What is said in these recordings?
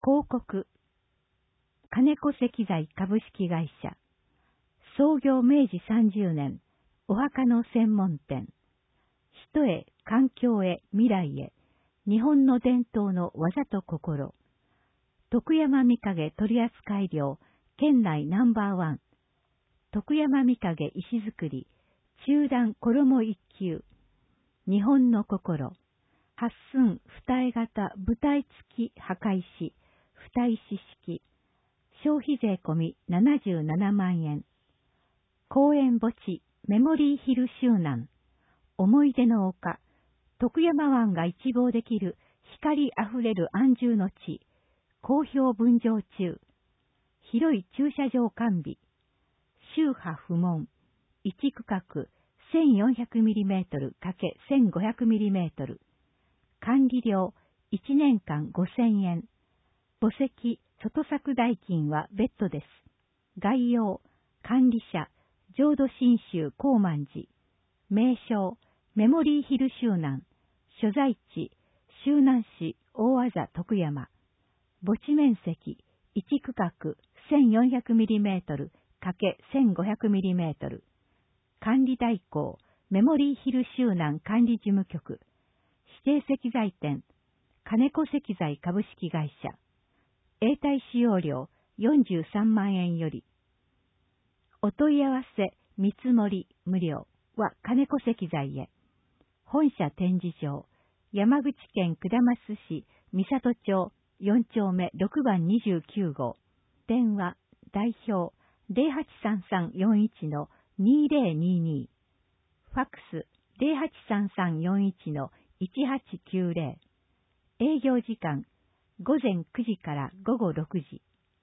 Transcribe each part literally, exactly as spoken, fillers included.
広告、金子石材株式会社、創業めいじさんじゅうねん、お墓の専門店、人へ、環境へ、未来へ、日本の伝統の技と心、徳山みかげ取扱量、県内ナンバーワン、徳山みかげ石造り、中段衣一級、日本の心、八寸二重型舞台付き墓石、二石式、消費税込みななじゅうななまんえん、公園墓地メモリーヒル周南、思い出の丘、徳山湾が一望できる光あふれる安住の地、好評分譲中、広い駐車場完備、宗派不問、一区画 せんよんひゃくミリメートル×せんごひゃくミリメートル、管理料いちねんかんごせんえん、墓石、外作代金は別途です。概要、管理者、浄土真宗高万寺、名称、メモリーヒル周南、所在地、周南市大字徳山、墓地面積、いち区画 せんよんひゃくミリメートル×せんごひゃくミリメートル、管理代行、メモリーヒル周南管理事務局、指定石材店、金子石材株式会社、永代使用料よんじゅうさんまんえんより、お問い合わせ、見積もり、無料は金子石材へ。本社展示場、山口県下松市三郷町よんちょうめろくばんにじゅうきゅうごう。電話、代表 ゼロはちさんさんよんいちのにゼロにに。ファックス ゼロはちさんさんよんいちのいちはちきゅうゼロ。営業時間、ごぜんくじからごごろくじ。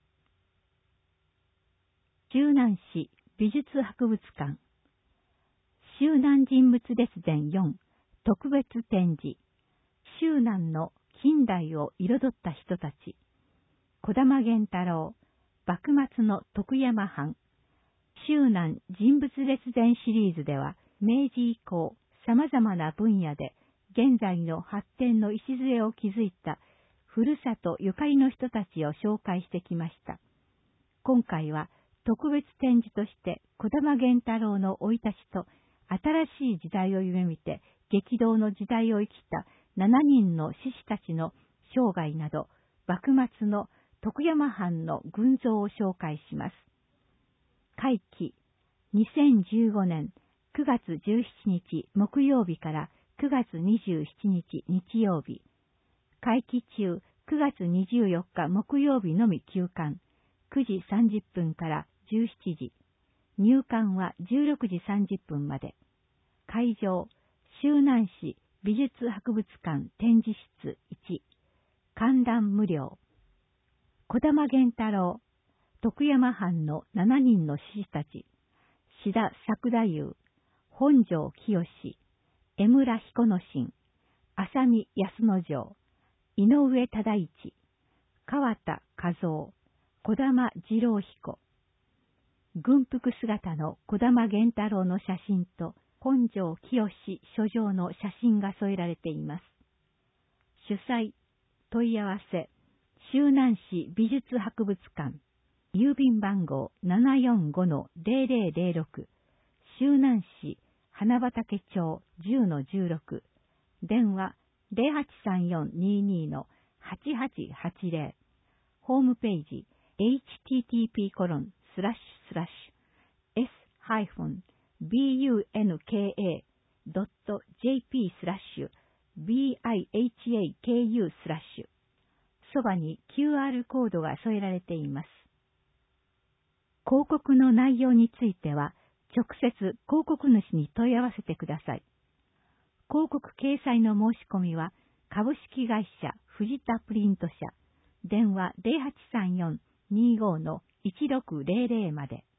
周南市美術博物館、周南人物列伝よん特別展示、周南の近代を彩った人たち、児玉源太郎、幕末の徳山藩、周南人物列伝シリーズでは、明治以降、様々な分野で現在の発展の礎を築いたふるさとゆかりの人たちを紹介してきました。今回は特別展示として児玉源太郎の生い立ちと新しい時代を夢見て激動の時代を生きたしちにんの志士たちの生涯など、幕末の徳山藩の群像を紹介します。会期、にせんじゅうごねんくがつじゅうしちにち木曜日からくがつにじゅうしちにち日曜日。会期中くがつにじゅうよっか木曜日のみ休館。くじさんじゅっぷんからじゅうしちじ。入館はじゅうろくじさんじゅっぷんまで。会場、周南市美術博物館展示室いち。観覧無料。児玉源太郎、徳山藩のしちにんの志士たち、志田作太夫、本庄清、江村彦之進、浅見安之丞、井上忠一、川田和夫、児玉次郎彦。軍服姿の児玉源太郎の写真と本庄清所蔵の写真が添えられています。主催、問い合わせ、周南市美術博物館、郵便番号 ななよんごのゼロゼロゼロろく、周南市花畑町 じゅうのじゅうろく、電話ゼロはちさんよんににのはちはちはちゼロ、ホームページ エイチティーティーピーコロンスラッシュスラッシュエスハイフンビーユーエヌケーエードットジェーピースラッシュビーアイエイチエーケーユースラッシュ。そばに キューアール コードが添えられています。広告の内容については、直接広告主に問い合わせてください。広告掲載の申し込みは、株式会社藤田プリント社、電話ゼロはちさんよんにごのいちろくゼロゼロまで。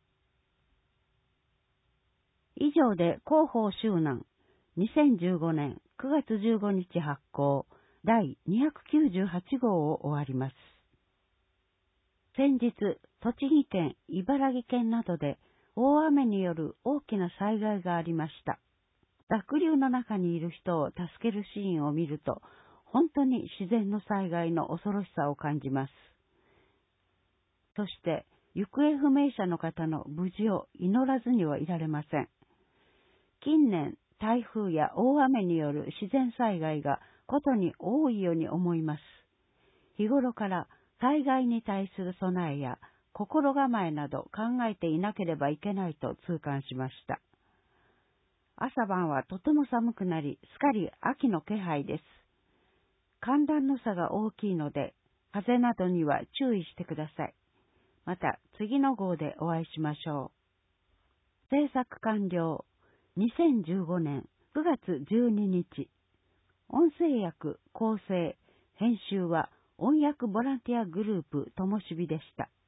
以上で広報周南にせんじゅうごねんくがつじゅうごにち発行だいにひゃくきゅうじゅうはちごうを終わります。先日、栃木県、茨城県などで大雨による大きな災害がありました。濁流の中にいる人を助けるシーンを見ると、本当に自然の災害の恐ろしさを感じます。 そして行方不明者の方の無事を祈らずにはいられません。近年、台風や大雨による自然災害がことに多いように思います。日頃から災害に対する備えや心構えなど考えていなければいけないと痛感しました。朝晩はとても寒くなり、すかり秋の気配です。寒暖の差が大きいので、風邪などには注意してください。また次の号でお会いしましょう。制作完了。にせんじゅうごねんくがつじゅうににち。音声訳、構成、編集は音訳ボランティアグループともしびでした。